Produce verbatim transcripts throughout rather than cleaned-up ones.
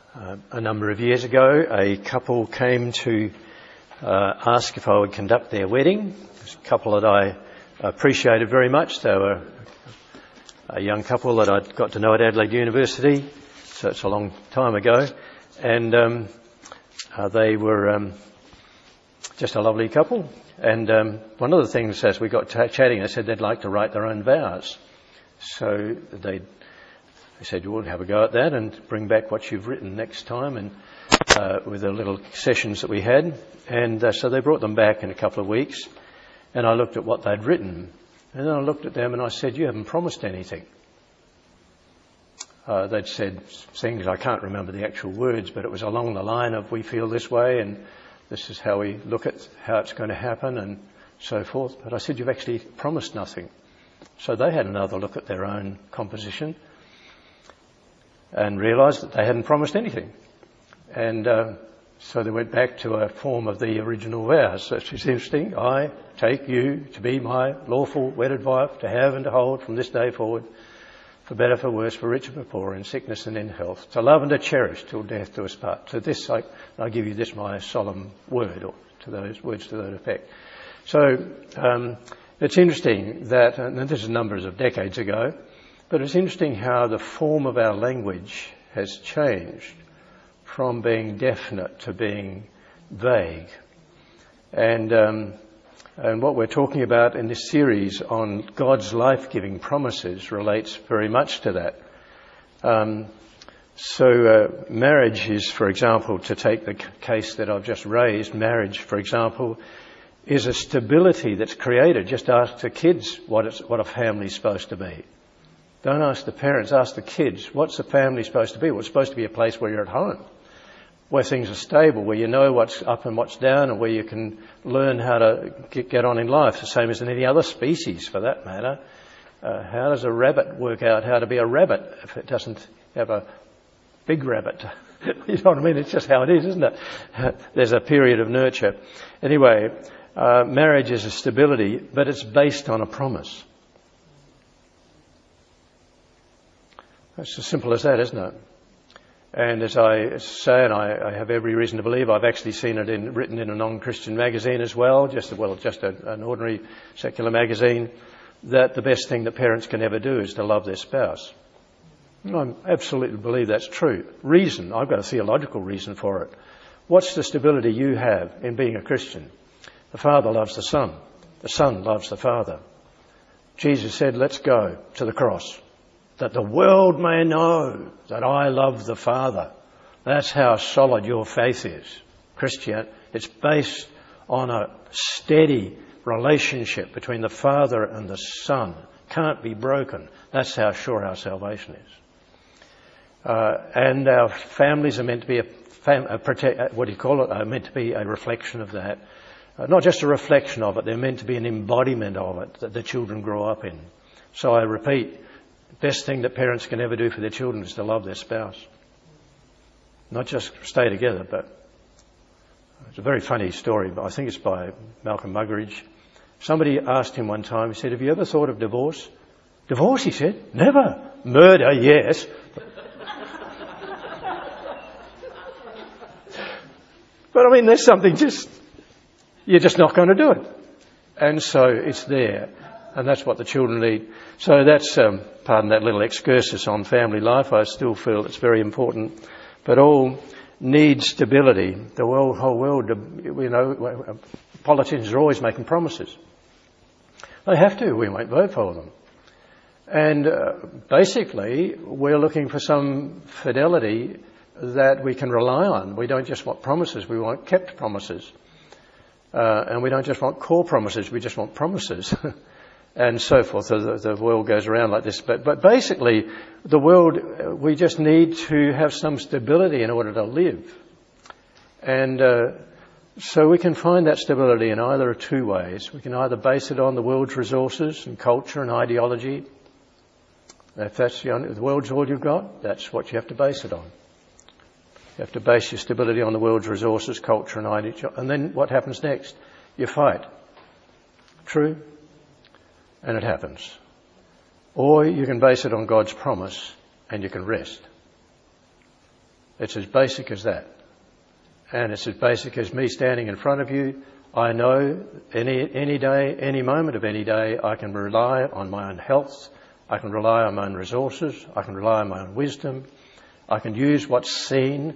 Uh, a number of years ago, a couple came to uh, ask if I would conduct their wedding. It's a couple that I appreciated very much. They were a young couple that I'd got to know at Adelaide University, so it's a long time ago. And um, uh, they were um, just a lovely couple. And um, one of the things, as we got t- chatting, they said they'd like to write their own vows. So they They said, you would have a go at that and bring back what you've written next time, and uh, with the little sessions that we had. And uh, so they brought them back in a couple of weeks, and I looked at what they'd written. And then I looked at them and I said, you haven't promised anything. Uh, they'd said things, I can't remember the actual words, but it was along the line of, we feel this way and this is how we look at how it's going to happen and so forth. But I said, you've actually promised nothing. So they had another look at their own composition and realised that they hadn't promised anything. And uh, so they went back to a form of the original vows. So it's interesting. I take you to be my lawful wedded wife, to have and to hold from this day forward, for better, for worse, for richer, for poorer, in sickness and in health, to love and to cherish till death do us part. To this, I, I give you this my solemn word, or to those words to that effect. So um, it's interesting that, and this is numbers of decades ago, but it's interesting how the form of our language has changed from being definite to being vague. And um, and what we're talking about in this series on God's life-giving promises relates very much to that. Um, so uh, marriage is, for example, to take the case that I've just raised, marriage, for example, is a stability that's created. Just ask the kids what it's, what a family's supposed to be. Don't ask the parents, ask the kids, what's a family supposed to be? Well, it's supposed to be a place where you're at home, where things are stable, where you know what's up and what's down, and where you can learn how to get, get on in life, the same as in any other species for that matter. Uh, how does a rabbit work out how to be a rabbit if it doesn't have a big rabbit? You know what I mean? It's just how it is, isn't it? There's a period of nurture. Anyway, uh, marriage is a stability, but it's based on a promise. It's as simple as that, isn't it? And as I say, and I, I have every reason to believe, I've actually seen it in, written in a non-Christian magazine as well, just well, just a, an ordinary secular magazine, that the best thing that parents can ever do is to love their spouse. And I absolutely believe that's true. Reason, I've got a theological reason for it. What's the stability you have in being a Christian? The Father loves the Son. The Son loves the Father. Jesus said, let's go to the cross, that the world may know that I love the Father. That's how solid your faith is. Christian, it's based on a steady relationship between the Father and the Son. Can't be broken. That's how sure our salvation is. Uh, and our families are meant to be a, fam- a protect, what do you call it? Are meant to be a reflection of that. Uh, not just a reflection of it, they're meant to be an embodiment of it that the children grow up in. So I repeat, best thing that parents can ever do for their children is to love their spouse. Not just stay together, but it's a very funny story, but I think it's by Malcolm Muggeridge. Somebody asked him one time, he said, have you ever thought of divorce? Divorce, he said? Never. Murder, yes. But I mean, there's something just, you're just not going to do it. And so it's there. And that's what the children need. So that's, um, pardon that little excursus on family life. I still feel it's very important. But all need stability. The world, whole world, you know, politicians are always making promises. They have to. We won't vote for them. And uh, basically, we're looking for some fidelity that we can rely on. We don't just want promises. We want kept promises. Uh, and we don't just want core promises. We just want promises. And so forth. The, the world goes around like this. But, but basically, the world, we just need to have some stability in order to live. And uh, so we can find that stability in either of two ways. We can either base it on the world's resources and culture and ideology. If that's the, only, the world's all you've got, that's what you have to base it on. You have to base your stability on the world's resources, culture and ideology. And then what happens next? You fight. True? And it happens. Or you can base it on God's promise and you can rest. It's as basic as that. And it's as basic as me standing in front of you. I know any any day, any moment of any day, I can rely on my own health. I can rely on my own resources. I can rely on my own wisdom. I can use what's seen,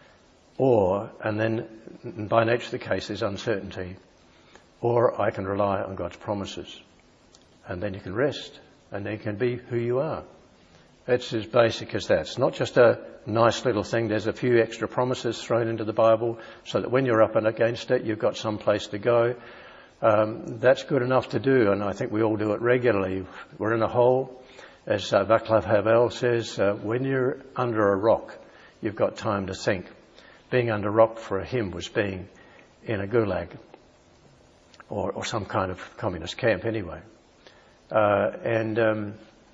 or, and then by nature of the case, there's uncertainty, or I can rely on God's promises. And then you can rest, and then you can be who you are. It's as basic as that. It's not just a nice little thing. There's a few extra promises thrown into the Bible so that when you're up and against it, you've got some place to go. Um, that's good enough to do, and I think we all do it regularly. We're in a hole. As uh, Václav Havel says, uh, when you're under a rock, you've got time to think. Being under rock for him was being in a gulag, or, or some kind of communist camp anyway. Uh, and um,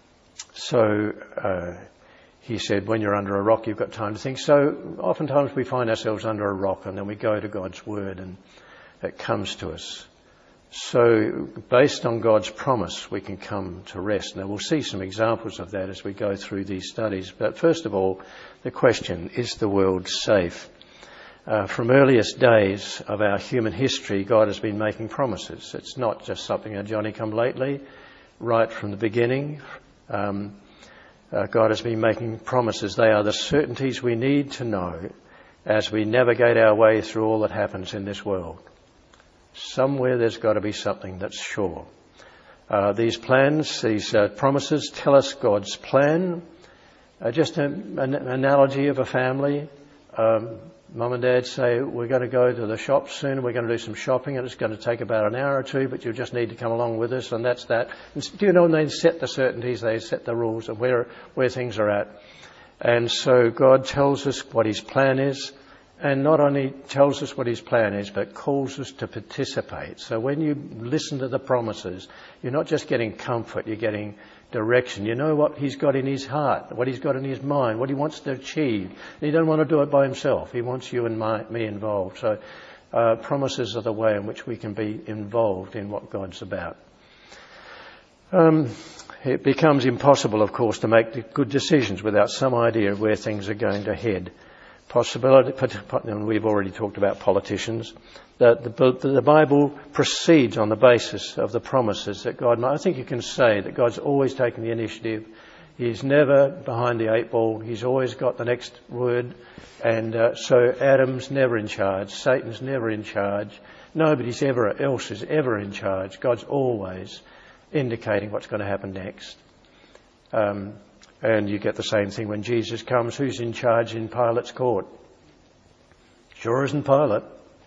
so uh, he said, when you're under a rock, you've got time to think. So oftentimes we find ourselves under a rock, and then we go to God's word, and it comes to us. So based on God's promise, we can come to rest. Now we'll see some examples of that as we go through these studies. But first of all, the question, is the world safe? Uh, from earliest days of our human history, God has been making promises. It's not just something a Johnny-come-lately. Right from the beginning, um, uh, God has been making promises. They are the certainties we need to know as we navigate our way through all that happens in this world. Somewhere there's got to be something that's sure. Uh, these plans, these uh, promises tell us God's plan. Uh, just an, an analogy of a family. Um, Mum and Dad say, we're going to go to the shop soon, we're going to do some shopping, and it's going to take about an hour or two, but you just need to come along with us, and that's that. And do you know, when they set the certainties, they set the rules of where, where things are at. And so God tells us what his plan is, and not only tells us what his plan is, but calls us to participate. So when you listen to the promises, you're not just getting comfort, you're getting direction. You know what he's got in his heart, what he's got in his mind, what he wants to achieve. And he doesn't want to do it by himself. He wants you and my, me involved. So uh, promises are the way in which we can be involved in what God's about. Um, it becomes impossible, of course, to make good decisions without some idea of where things are going to head. Possibility, and we've already talked about politicians. The, the, the Bible proceeds on the basis of the promises that God made. I think you can say that God's always taken the initiative. He's never behind the eight ball. He's always got the next word. And uh, so Adam's never in charge. Satan's never in charge. Nobody's ever else is ever in charge. God's always indicating what's going to happen next. Um, And you get the same thing when Jesus comes. Who's in charge in Pilate's court? Sure isn't Pilate.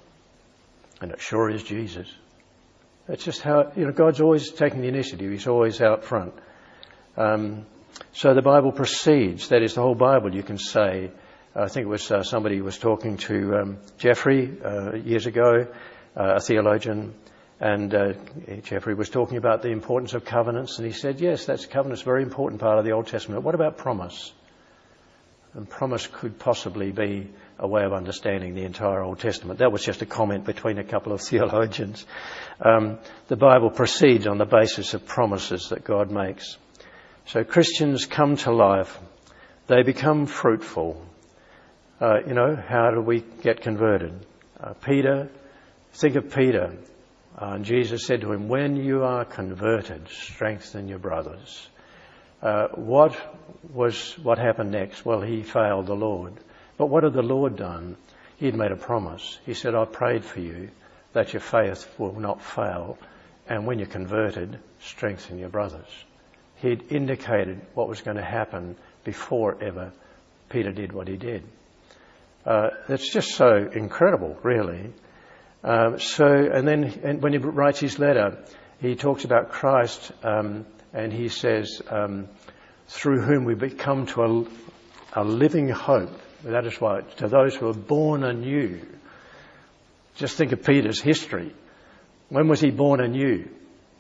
And it sure is Jesus. That's just how, you know, God's always taking the initiative. He's always out front. Um, so the Bible proceeds. That is the whole Bible, you can say. I think it was uh, somebody was talking to um, Jeffrey uh, years ago, uh, a theologian. And uh, Jeffrey was talking about the importance of covenants, and he said, yes, that's covenant's a very important part of the Old Testament. What about promise? And promise could possibly be a way of understanding the entire Old Testament. That was just a comment between a couple of theologians. Um, the Bible proceeds on the basis of promises that God makes. So Christians come to life. They become fruitful. Uh, you know, how do we get converted? Uh, Peter, think of Peter. Uh, and Jesus said to him, when you are converted, strengthen your brothers. Uh, what was, what happened next? Well, he failed the Lord. But what had the Lord done? He'd made a promise. He said, I prayed for you that your faith will not fail. And when you're converted, strengthen your brothers. He'd indicated what was going to happen before ever Peter did what he did. Uh, it's just so incredible, really. Um, so, and then and when he writes his letter, he talks about Christ, um, and he says, um, through whom we become to a, a living hope. That is why, to those who are born anew. Just think of Peter's history. When was he born anew?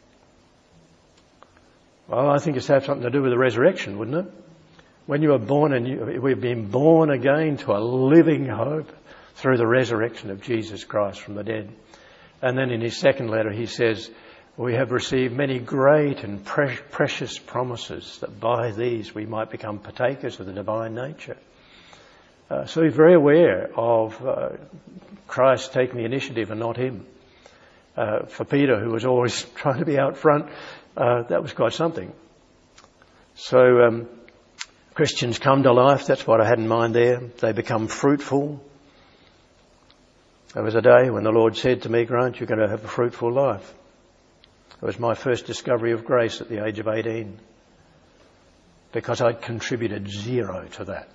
Well, I think it's had something to do with the resurrection, wouldn't it? When you are born anew, we've been born again to a living hope through the resurrection of Jesus Christ from the dead. And then in his second letter he says, we have received many great and pre- precious promises that by these we might become partakers of the divine nature. Uh, so he's very aware of uh, Christ taking the initiative and not him. Uh, for Peter, who was always trying to be out front, uh, that was quite something. So um, Christians come to life. That's what I had in mind there. They become fruitful. There was a day when the Lord said to me, Grant, you're going to have a fruitful life. It was my first discovery of grace at the age of eighteen, because I'd contributed zero to that.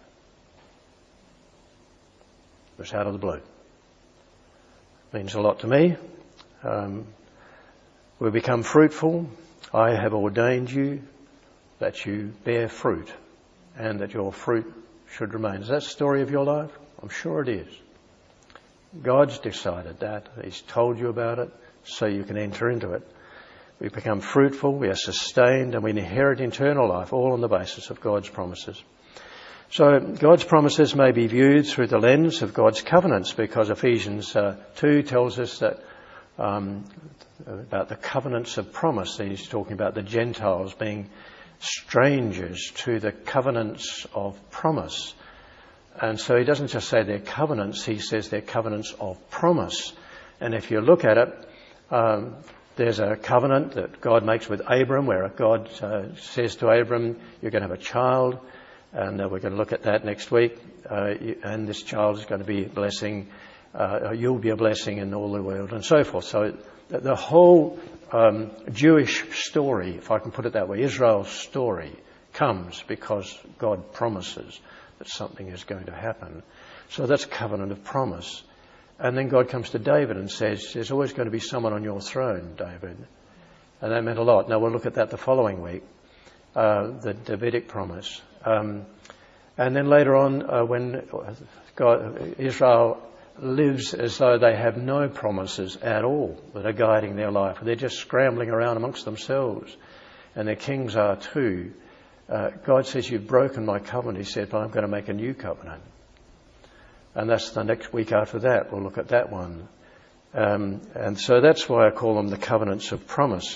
It was out of the blue. It means a lot to me. Um, we become fruitful. I have ordained you that you bear fruit and that your fruit should remain. Is that the story of your life? I'm sure it is. God's decided that. He's told you about it so you can enter into it. We become fruitful, we are sustained, and we inherit eternal life, all on the basis of God's promises. So God's promises may be viewed through the lens of God's covenants, because Ephesians uh, two tells us that um, about the covenants of promise. He's talking about the Gentiles being strangers to the covenants of promise. And so he doesn't just say they're covenants, he says they're covenants of promise. And if you look at it, um, there's a covenant that God makes with Abram, where God uh, says to Abram, you're going to have a child, and uh, we're going to look at that next week, uh, and this child is going to be a blessing, uh, you'll be a blessing in all the world, and so forth. So the, the whole um, Jewish story, if I can put it that way, Israel's story, comes because God promises that something is going to happen. So that's covenant of promise. And then God comes to David and says, there's always going to be someone on your throne, David. And that meant a lot. Now we'll look at that the following week, uh, the Davidic promise. Um, and then later on, uh, when God, Israel lives as though they have no promises at all that are guiding their life. They're just scrambling around amongst themselves. And their kings are too. Uh, God says, you've broken my covenant. He said, but I'm going to make a new covenant. And that's the next week after that. We'll look at that one. Um, and so that's why I call them the covenants of promise.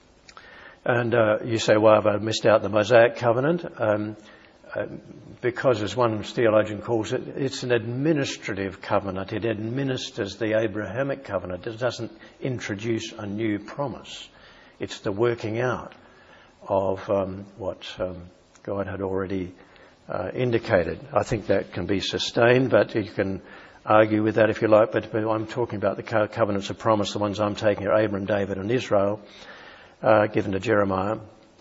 And uh, you say, well, have I missed out the Mosaic covenant? Um, uh, because, as one theologian calls it, it's an administrative covenant. It administers the Abrahamic covenant. It doesn't introduce a new promise. It's the working out of um, what um, God had already uh, indicated. I think that can be sustained, but you can argue with that if you like. But, but I'm talking about the co- covenants of promise. The ones I'm taking are Abram, David and Israel, uh, given to Jeremiah.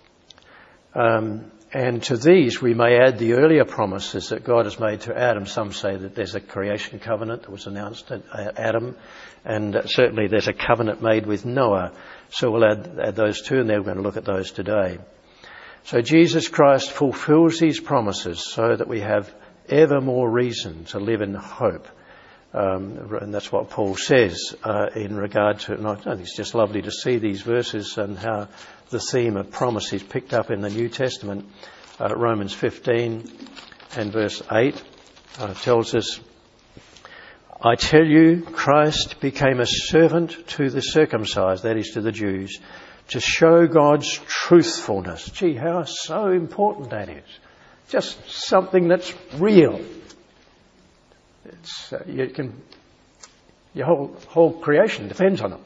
Um, and to these we may add the earlier promises that God has made to Adam. Some say that there's a creation covenant that was announced at Adam, and uh, certainly there's a covenant made with Noah. So we'll add, add those two, and then we're going to look at those today. So Jesus Christ fulfills these promises so that we have ever more reason to live in hope. Um, and that's what Paul says uh, in regard to, and I think it's just lovely to see these verses and how the theme of promise is picked up in the New Testament. Uh, Romans fifteen and verse eight uh, tells us, I tell you, Christ became a servant to the circumcised, that is to the Jews, to show God's truthfulness. Gee, how so important that is. Just something that's real. It's, uh, you can, your whole, whole creation depends on it.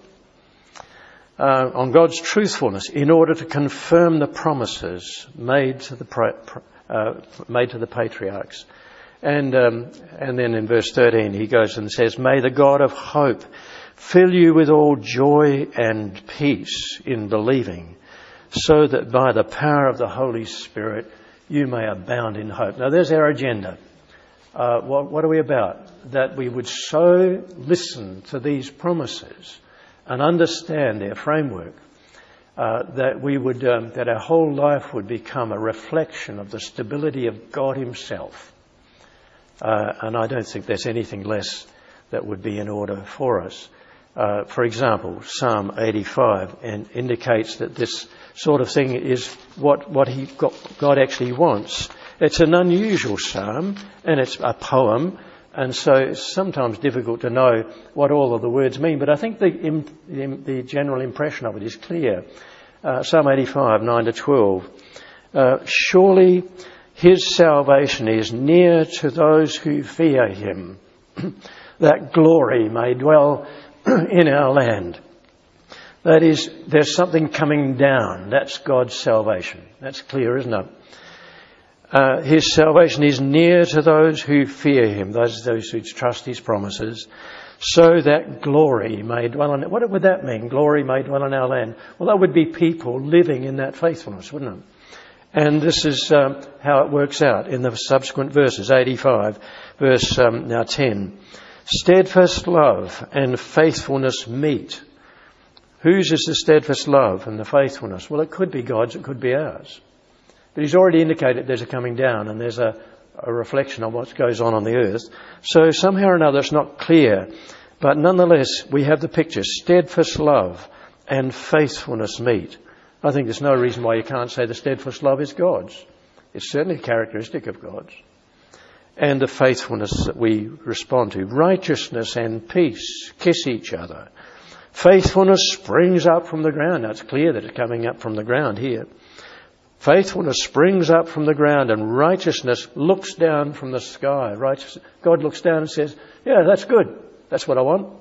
Uh, on God's truthfulness, in order to confirm the promises made to the uh, made to the patriarchs. And um, and then in verse thirteen he goes and says, may the God of hope fill you with all joy and peace in believing, so that by the power of the Holy Spirit you may abound in hope. Now there's our agenda. Uh, what, what are we about? That we would so listen to these promises and understand their framework, uh, that we would, um, that our whole life would become a reflection of the stability of God Himself. Uh, and I don't think there's anything less that would be in order for us. Uh, for example, Psalm eighty-five and indicates that this sort of thing is what, what he got, God actually wants. It's an unusual psalm, and it's a poem, and so it's sometimes difficult to know what all of the words mean, but I think the, the, the general impression of it is clear. Uh, Psalm eighty-five, nine to twelve. Uh, Surely his salvation is near to those who fear him, that glory may dwell in our land. That is, there's something coming down. That's God's salvation. That's clear, isn't it? Uh, his salvation is near to those who fear him, those, those who trust his promises, so that glory may dwell in it. What would that mean? Glory may dwell in our land. Well, that would be people living in that faithfulness, wouldn't it? And this is um, how it works out in the subsequent verses. eighty-five, verse um, now ten. Steadfast love and faithfulness meet. Whose is the steadfast love and the faithfulness? Well, it could be God's, it could be ours. But he's already indicated there's a coming down and there's a, a reflection on what goes on on the earth. So somehow or another it's not clear. But nonetheless, we have the picture. Steadfast love and faithfulness meet. I think there's no reason why you can't say the steadfast love is God's. It's certainly a characteristic of God's. And the faithfulness that we respond to. Righteousness and peace kiss each other. Faithfulness springs up from the ground. Now it's clear that it's coming up from the ground here. Faithfulness springs up from the ground and righteousness looks down from the sky. Righteous, God looks down and says, yeah, that's good. That's what I want.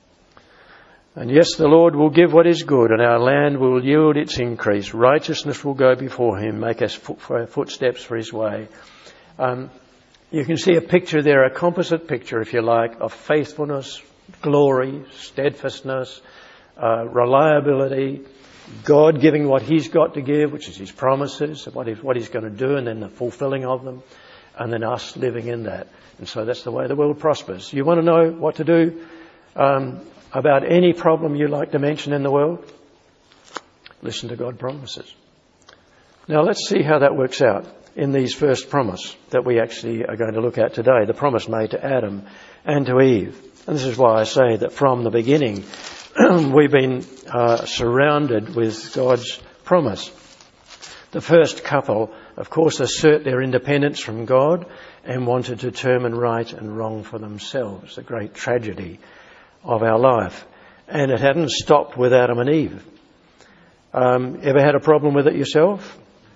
And yes, the Lord will give what is good and our land will yield its increase. Righteousness will go before him, make us foot, footsteps for his way. Um, you can see a picture there, a composite picture, if you like, of faithfulness, glory, steadfastness, uh, reliability, God giving what he's got to give, which is his promises, what, he, what he's going to do, and then the fulfilling of them, and then us living in that. And so that's the way the world prospers. You want to know what to do um, about any problem you like to mention in the world? Listen to God's promises. Now let's see how that works out in these first promise that we actually are going to look at today, the promise made to Adam and to Eve. And this is why I say that from the beginning we've been uh, surrounded with God's promise. The first couple, of course, assert their independence from God and want to determine right and wrong for themselves, the great tragedy of our life. And it hadn't stopped with Adam and Eve. Um, ever had a problem with it yourself?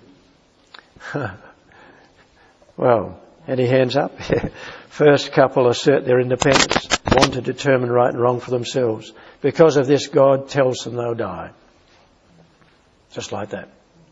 Well, any hands up? First couple assert their independence, want to determine right and wrong for themselves. Because of this, God tells them they'll die. Just like that.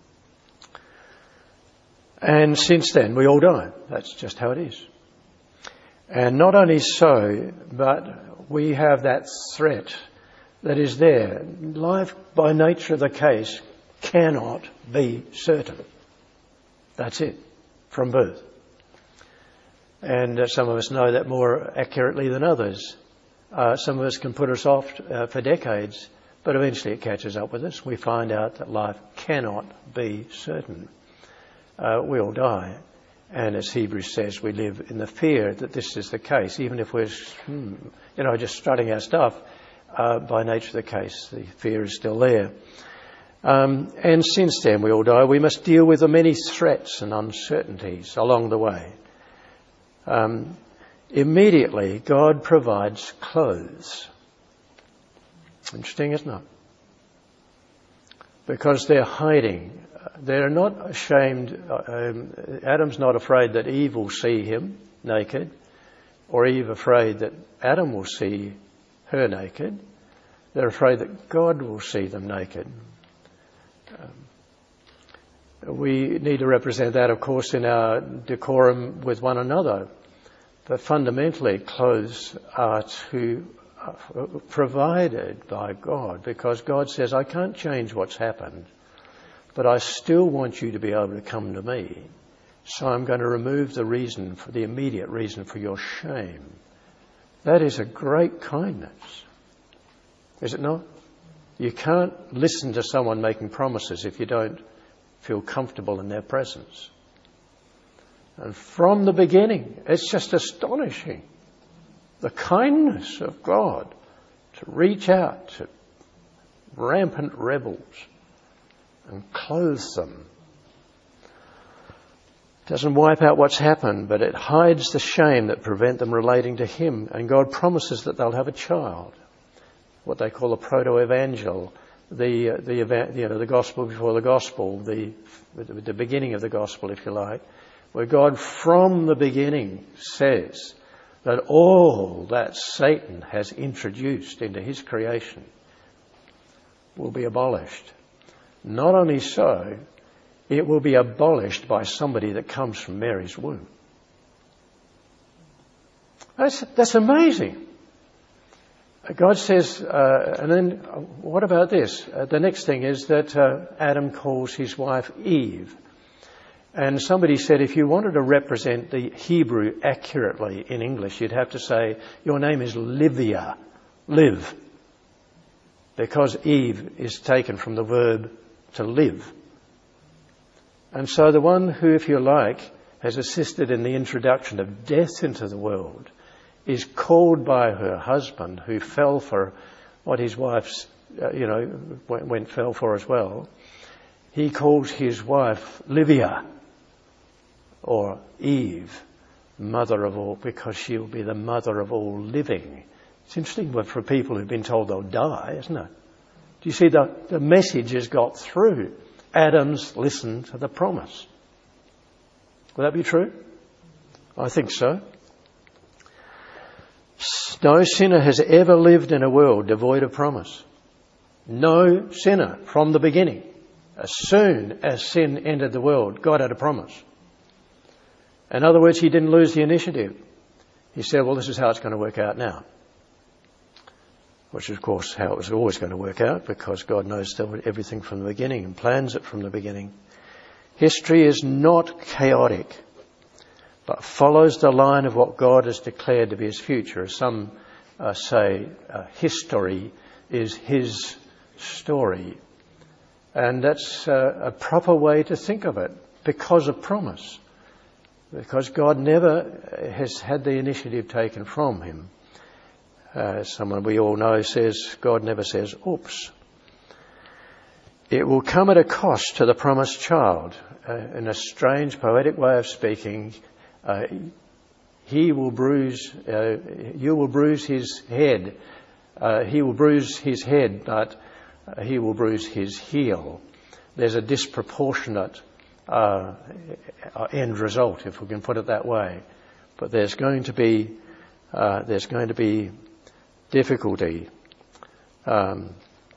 And since then, we all die. That's just how it is. And not only so, but we have that threat that is there. Life, by nature of the case, cannot be certain. That's it, from birth. And uh, some of us know that more accurately than others. Uh, some of us can put us off uh, for decades, but eventually it catches up with us. We find out that life cannot be certain. Uh, we all die. And as Hebrews says, we live in the fear that this is the case. Even if we're, hmm, you know, just strutting our stuff, uh, by nature of the case, the fear is still there. Um, and since then we all die, we must deal with the many threats and uncertainties along the way. Um, immediately, God provides clothes. Interesting, isn't it? Because they're hiding. They're not ashamed. Um, Adam's not afraid that Eve will see him naked, or Eve afraid that Adam will see her naked. They're afraid that God will see them naked. Um, we need to represent that, of course, in our decorum with one another. But fundamentally, clothes are to uh, provided by God, because God says, I can't change what's happened, but I still want you to be able to come to me. So I'm going to remove the reason, for the immediate reason for your shame. That is a great kindness. Is it not? You can't listen to someone making promises if you don't feel comfortable in their presence. And from the beginning, it's just astonishing. The kindness of God to reach out to rampant rebels and clothe them. It doesn't wipe out what's happened, but it hides the shame that prevent them relating to Him. And God promises that they'll have a child, what they call a proto-evangel, the uh, the you know the gospel before the gospel, the the beginning of the gospel, if you like. where God from the beginning says that all that Satan has introduced into his creation will be abolished. Not only so, it will be abolished by somebody that comes from Mary's womb. That's, that's amazing. God says, uh, and then what about this? Uh, the next thing is that uh, Adam calls his wife Eve. And somebody said if you wanted to represent the Hebrew accurately in English, you'd have to say, your name is Livia, live. Because Eve is taken from the verb to live. And so the one who, if you like, has assisted in the introduction of death into the world is called by her husband, who fell for what his wife's, uh, you know, went, went fell for as well. He calls his wife Livia, or Eve, mother of all, because she will be the mother of all living. It's interesting but for people who've been told they'll die, isn't it? Do you see the, the message has got through? Adam's listened to the promise. Would that be true? I think so. No sinner has ever lived in a world devoid of promise. No sinner from the beginning. As soon as sin entered the world, God had a promise. In other words, he didn't lose the initiative. He said, well, this is how it's going to work out now. Which is, of course, how it was always going to work out, because God knows everything from the beginning and plans it from the beginning. History is not chaotic, but follows the line of what God has declared to be his future. As some uh, say, uh, history is his story. And that's uh, a proper way to think of it, because of promise. Because God never has had the initiative taken from him. Uh, someone we all know says, God never says, oops. It will come at a cost to the promised child. Uh, in a strange, poetic way of speaking, uh, he will bruise, uh, you will bruise his head. Uh, he will bruise his head, but uh, he will bruise his heel. There's a disproportionate uh, end result, if we can put it that way. But there's going to be, uh, there's going to be difficulty. Um,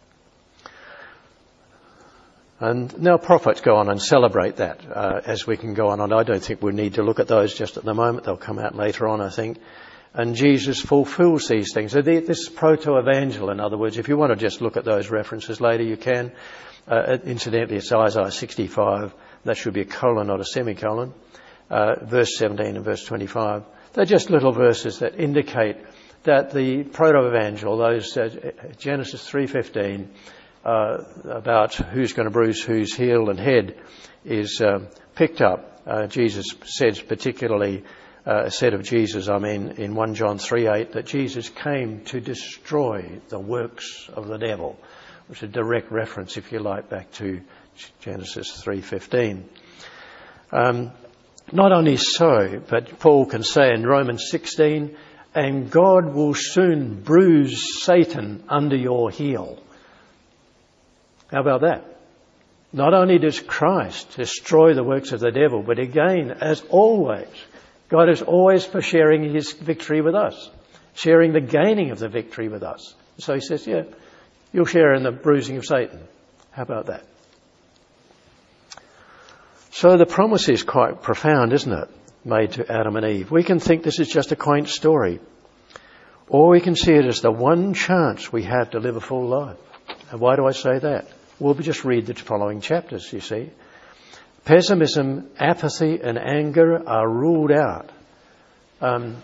and now prophets go on and celebrate that uh, as we can go on. And I don't think we need to look at those just at the moment. They'll come out later on, I think. And Jesus fulfills these things. So the, this proto-evangel, in other words, if you want to just look at those references later, you can. Uh, incidentally, it's Isaiah sixty-five. That should be a colon, not a semicolon. Uh, verse seventeen and verse twenty-five. They're just little verses that indicate that the proto-evangel, those uh, Genesis three fifteen, uh, about who's going to bruise whose heel and head, is uh, picked up. Uh, Jesus says particularly, uh, said of Jesus, I mean, in First John three eight, that Jesus came to destroy the works of the devil, which is a direct reference, if you like, back to Genesis three fifteen. Um, not only so, but Paul can say in Romans sixteen, and God will soon bruise Satan under your heel. How about that? Not only does Christ destroy the works of the devil, but again, as always, God is always for sharing his victory with us, sharing the gaining of the victory with us. So he says, yeah, you'll share in the bruising of Satan. How about that? So the promise is quite profound, isn't it? Made to Adam and Eve. We can think this is just a quaint story, or we can see it as the one chance we have to live a full life. And why do I say that? Well, we just read the following chapters, you see. Pessimism, apathy and anger are ruled out. Um,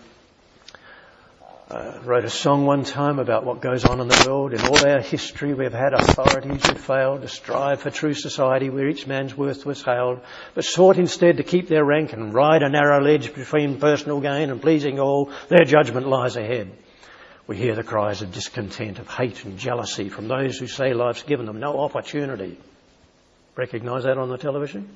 I wrote a song one time about what goes on in the world. In all our history, we've had authorities who failed to strive for true society where each man's worth was hailed, but sought instead to keep their rank and ride a narrow ledge between personal gain and pleasing all. Their judgment lies ahead. We hear the cries of discontent, of hate and jealousy from those who say life's given them no opportunity. Recognise that on the television?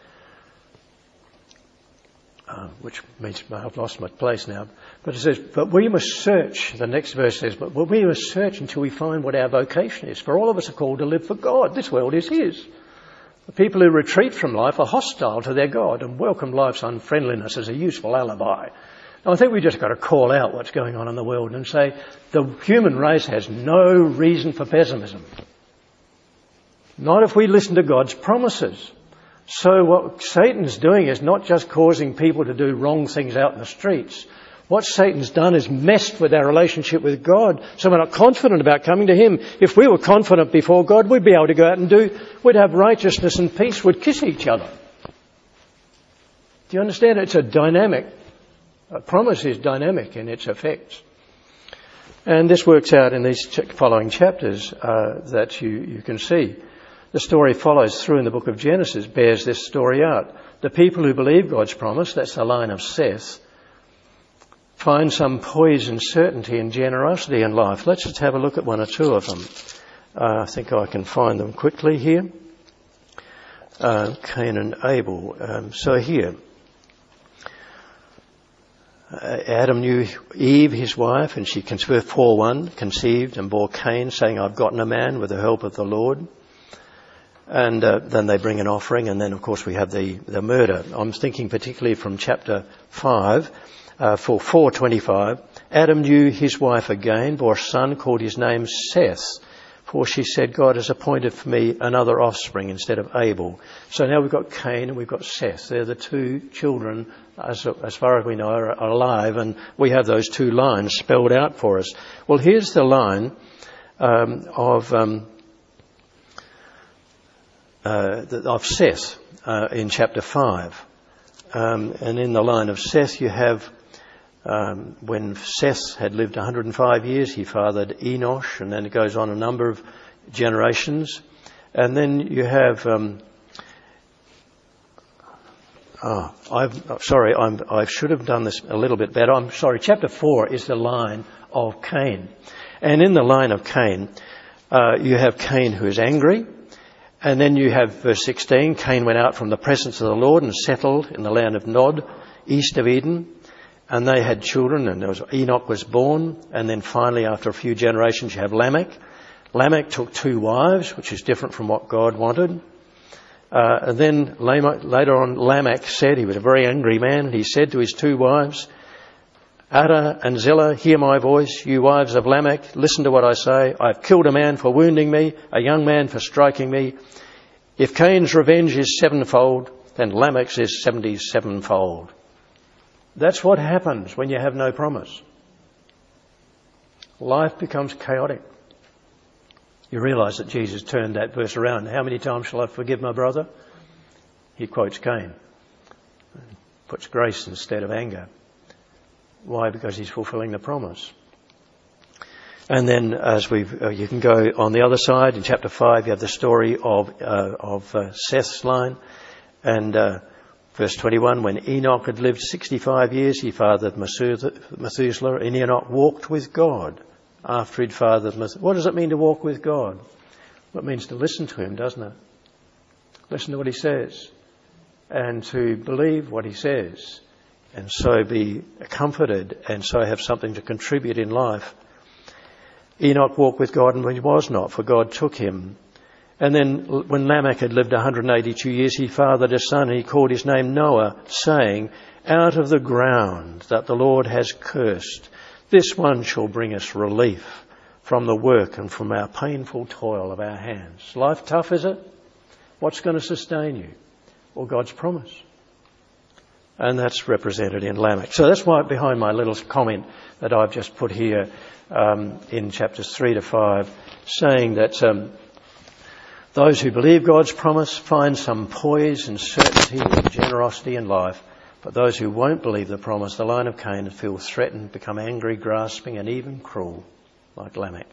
Uh, which means I've lost my place now. But it says, but we must search, the next verse says, but we must search until we find what our vocation is. For all of us are called to live for God. This world is his. The people who retreat from life are hostile to their God and welcome life's unfriendliness as a useful alibi. And I think we've just got to call out what's going on in the world and say the human race has no reason for pessimism. Not if we listen to God's promises. So what Satan's doing is not just causing people to do wrong things out in the streets. What Satan's done is messed with our relationship with God, so we're not confident about coming to him. If we were confident before God, we'd be able to go out and do, we'd have righteousness and peace, we'd kiss each other. Do you understand? It's a dynamic, a promise is dynamic in its effects. And this works out in these following chapters uh, that you, you can see. The story follows through in the book of Genesis, bears this story out. The people who believe God's promise, that's the line of Seth, find some poise and certainty and generosity in life. Let's just have a look at one or two of them. Uh, I think I can find them quickly here. Uh, Cain and Abel. Um, so here, uh, Adam knew Eve, his wife, and she conceived, four one, conceived and bore Cain, saying, I've gotten a man with the help of the Lord. And uh, then they bring an offering, and then, of course, we have the, the murder. I'm thinking particularly from chapter five. Uh, for four twenty-five, Adam knew his wife again, bore a son, called his name Seth, for she said, God has appointed for me another offspring instead of Abel. So now we've got Cain and we've got Seth. They're the two children, as, as far as we know, are, are alive, and we have those two lines spelled out for us. Well, here's the line um, of um, uh, of Seth uh, in chapter five. Um, and in the line of Seth you have Um, when Seth had lived one hundred five years, he fathered Enosh, and then it goes on a number of generations. And then you have, um, oh, I've, sorry, I'm, I should have done this a little bit better. I'm sorry, chapter four is the line of Cain. And in the line of Cain, uh, you have Cain who is angry. And then you have verse sixteen, Cain went out from the presence of the Lord and settled in the land of Nod, east of Eden. And they had children, and there was, Enoch was born. And then finally, after a few generations, you have Lamech. Lamech took two wives, which is different from what God wanted. Uh, and then Lamech, later on, Lamech said, he was a very angry man, and he said to his two wives, Ada and Zillah, hear my voice, you wives of Lamech, listen to what I say. I've killed a man for wounding me, a young man for striking me. If Cain's revenge is sevenfold, then Lamech's is seventy-sevenfold. That's what happens when you have no promise. Life becomes chaotic. You realise that Jesus turned that verse around. How many times shall I forgive my brother? He quotes Cain. Puts grace instead of anger. Why? Because he's fulfilling the promise. And then as we've, uh, you can go on the other side, in chapter five, you have the story of, uh, of uh, Seth's line. And, uh, Verse twenty-one, when Enoch had lived sixty-five years, he fathered Methuselah, and Enoch walked with God after he'd fathered Methuselah. What does it mean to walk with God? Well, it means to listen to him, doesn't it? Listen to what he says, and to believe what he says, and so be comforted, and so have something to contribute in life. Enoch walked with God, and he was not, for God took him. And then when Lamech had lived one hundred eighty-two years, he fathered a son, and he called his name Noah, saying, out of the ground that the Lord has cursed, this one shall bring us relief from the work and from our painful toil of our hands. Life tough, is it? What's going to sustain you? Well, God's promise. And that's represented in Lamech. So that's why behind my little comment that I've just put here um, in chapters three to five, saying that Um, those who believe God's promise find some poise and certainty and generosity in life. But those who won't believe the promise, the line of Cain, feel threatened, become angry, grasping, and even cruel, like Lamech.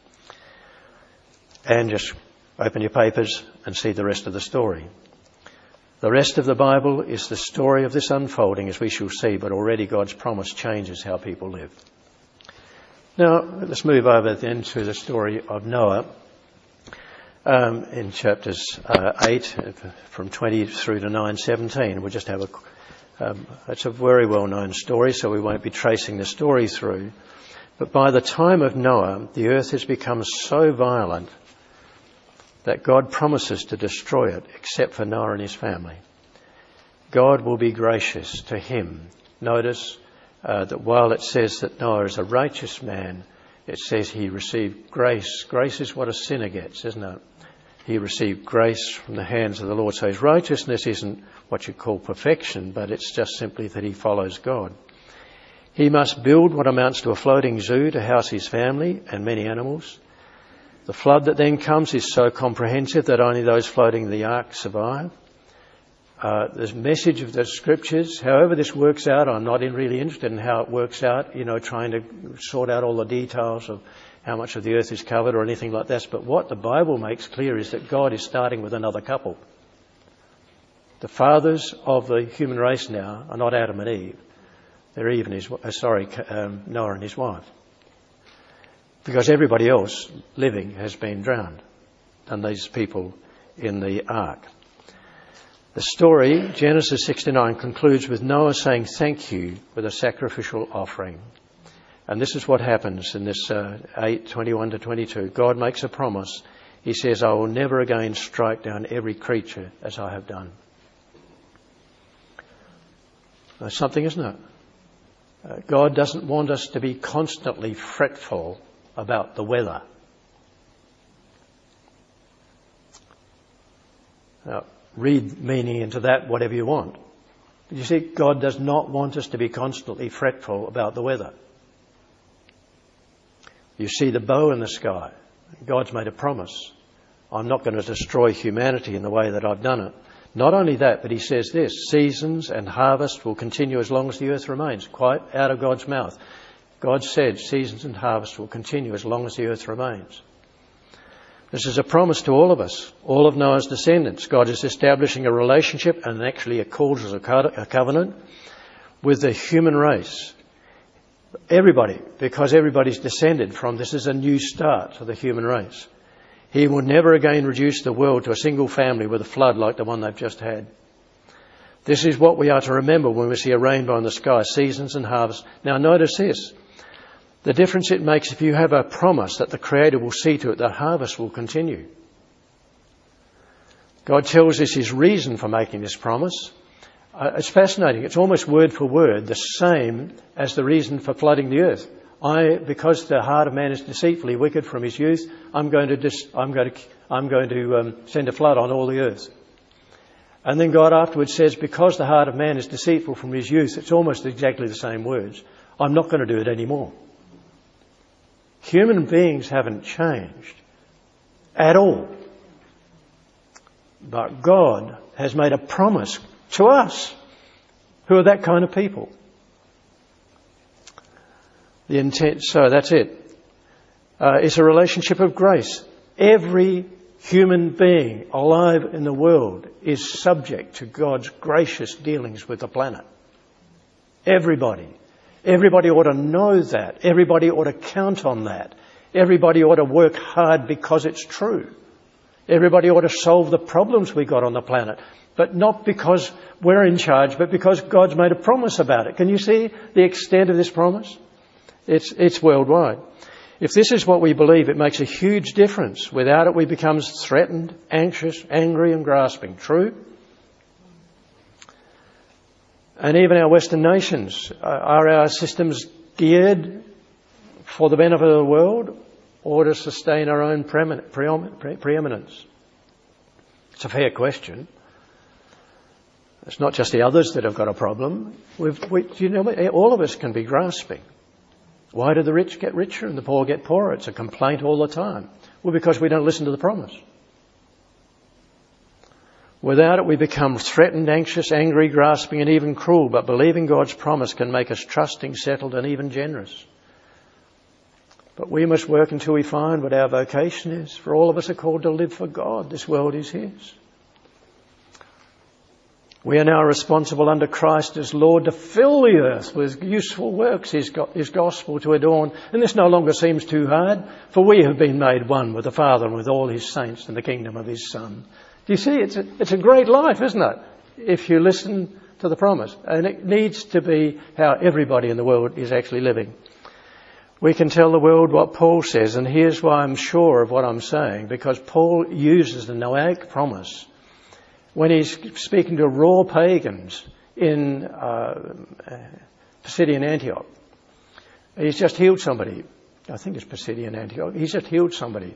And just open your papers and see the rest of the story. The rest of the Bible is the story of this unfolding, as we shall see, but already God's promise changes how people live. Now, let's move over then to the story of Noah. Um, in chapters uh, eight, from twenty through to nine seventeen. We'll just have a, um, it's a very well-known story, so we won't be tracing the story through. But by the time of Noah, the earth has become so violent that God promises to destroy it except for Noah and his family. God will be gracious to him. Notice uh, that while it says that Noah is a righteous man, it says he received grace. Grace is what a sinner gets, isn't it? He received grace from the hands of the Lord. So his righteousness isn't what you call perfection, but it's just simply that he follows God. He must build what amounts to a floating zoo to house his family and many animals. The flood that then comes is so comprehensive that only those floating in the ark survive. Uh, the message of the scriptures, however this works out, I'm not in really interested in how it works out, you know, trying to sort out all the details of how much of the earth is covered or anything like that. But what the Bible makes clear is that God is starting with another couple. The fathers of the human race now are not Adam and Eve. They're Eve and his, uh, sorry, um, Noah and his wife. Because everybody else living has been drowned, and these people in the ark. The story, Genesis sixty-nine, concludes with Noah saying thank you with a sacrificial offering. And this is what happens in this uh, eight, twenty-one to twenty-two. God makes a promise. He says, I will never again strike down every creature as I have done. That's something, isn't it? Uh, God doesn't want us to be constantly fretful about the weather. Now, read meaning into that whatever you want. But you see, God does not want us to be constantly fretful about the weather. You see the bow in the sky. God's made a promise. I'm not going to destroy humanity in the way that I've done it. Not only that, but he says this, seasons and harvest will continue as long as the earth remains. Quite out of God's mouth. God said seasons and harvest will continue as long as the earth remains. This is a promise to all of us, all of Noah's descendants. God is establishing a relationship and actually it calls us a covenant with the human race. Everybody, because everybody's descended from this is a new start for the human race. He will never again reduce the world to a single family with a flood like the one they've just had. This is what we are to remember when we see a rainbow in the sky, seasons and harvest. Now notice this. The difference it makes if you have a promise that the Creator will see to it that harvest will continue. God tells us his reason for making this promise. Uh, it's fascinating. It's almost word for word the same as the reason for flooding the earth. I, because the heart of man is deceitfully wicked from his youth, I'm going to, dis, I'm going to, I'm going to um, send a flood on all the earth. And then God afterwards says, because the heart of man is deceitful from his youth, it's almost exactly the same words. I'm not going to do it anymore. Human beings haven't changed at all. But God has made a promise to us who are that kind of people. The intent, so that's it. Uh, it's a relationship of grace. Every human being alive in the world is subject to God's gracious dealings with the planet. Everybody. Everybody ought to know that. Everybody ought to count on that. Everybody ought to work hard because it's true. Everybody ought to solve the problems we got on the planet. But not because we're in charge, but because God's made a promise about it. Can you see the extent of this promise? It's, it's worldwide. If this is what we believe, it makes a huge difference. Without it, we become threatened, anxious, angry and grasping. True? And even our Western nations, uh, are our systems geared for the benefit of the world or to sustain our own preemin- pre- preeminence? It's a fair question. It's not just the others that have got a problem. We've, we, you know, all of us can be grasping. Why do the rich get richer and the poor get poorer? It's a complaint all the time. Well, because we don't listen to the promise. Without it, we become threatened, anxious, angry, grasping and even cruel. But believing God's promise can make us trusting, settled and even generous. But we must work until we find what our vocation is. For all of us are called to live for God. This world is his. We are now responsible under Christ as Lord to fill the earth with useful works, his, go- his gospel to adorn. And this no longer seems too hard, for we have been made one with the Father and with all his saints in the kingdom of his Son. Do you see? It's a, it's a great life, isn't it? If you listen to the promise. And it needs to be how everybody in the world is actually living. We can tell the world what Paul says, and here's why I'm sure of what I'm saying, because Paul uses the Noahic promise when he's speaking to raw pagans in uh, Pisidian Antioch. He's just healed somebody. I think it's Pisidian Antioch. He's just healed somebody.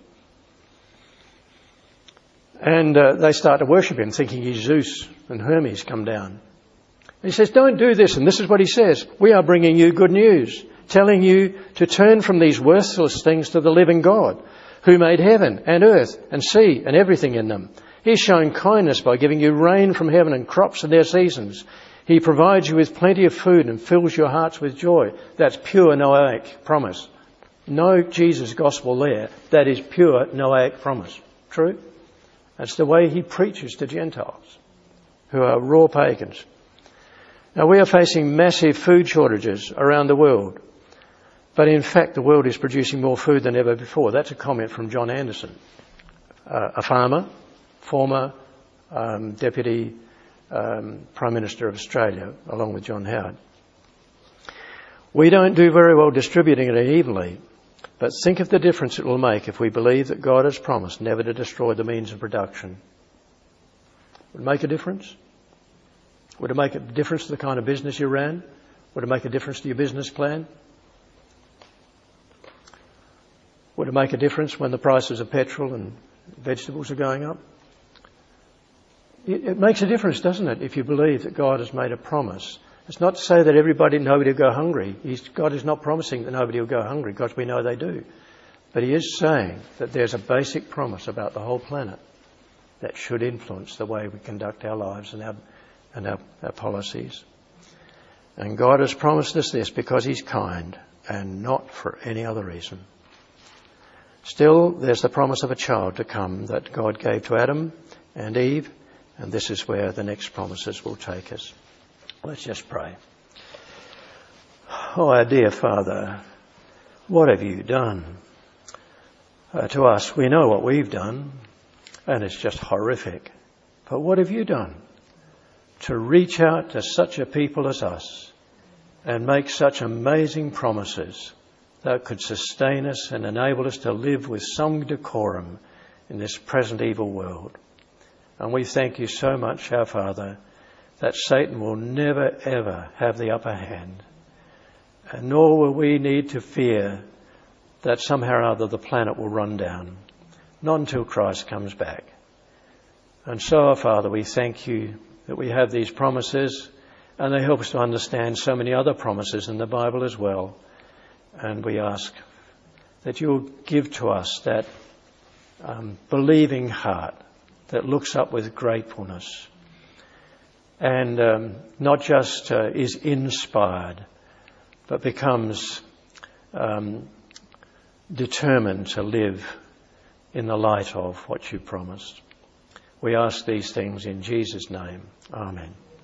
And uh, they start to worship him, thinking he's Zeus and Hermes come down. He says, don't do this. And this is what he says. We are bringing you good news, telling you to turn from these worthless things to the living God, who made heaven and earth and sea and everything in them. He's shown kindness by giving you rain from heaven and crops in their seasons. He provides you with plenty of food and fills your hearts with joy. That's pure Noahic promise. No Jesus gospel there. That is pure Noahic promise. True? That's the way he preaches to Gentiles who are raw pagans. Now, we are facing massive food shortages around the world. But in fact, the world is producing more food than ever before. That's a comment from John Anderson, uh, a farmer, former um, Deputy um, Prime Minister of Australia, along with John Howard. We don't do very well distributing it evenly, but think of the difference it will make if we believe that God has promised never to destroy the means of production. Would it make a difference? Would it make a difference to the kind of business you ran? Would it make a difference to your business plan? Would it make a difference when the prices of petrol and vegetables are going up? It, it makes a difference, doesn't it, if you believe that God has made a promise. It's not to say that everybody, nobody will go hungry. He's, God is not promising that nobody will go hungry, because we know they do. But he is saying that there's a basic promise about the whole planet that should influence the way we conduct our lives and our and our, our policies. And God has promised us this because he's kind and not for any other reason. Still, there's the promise of a child to come that God gave to Adam and Eve, and this is where the next promises will take us. Let's just pray. Oh, our dear Father, what have you done uh, to us? We know what we've done, and it's just horrific. But what have you done to reach out to such a people as us and make such amazing promises that could sustain us and enable us to live with some decorum in this present evil world? And we thank you so much, our Father, that Satan will never ever have the upper hand, and nor will we need to fear that somehow or other the planet will run down, not until Christ comes back. And so, our Father, we thank you that we have these promises, and they help us to understand so many other promises in the Bible as well. And we ask that you'll give to us that um, believing heart that looks up with gratefulness and um, not just uh, is inspired, but becomes um, determined to live in the light of what you promised. We ask these things in Jesus' name. Amen.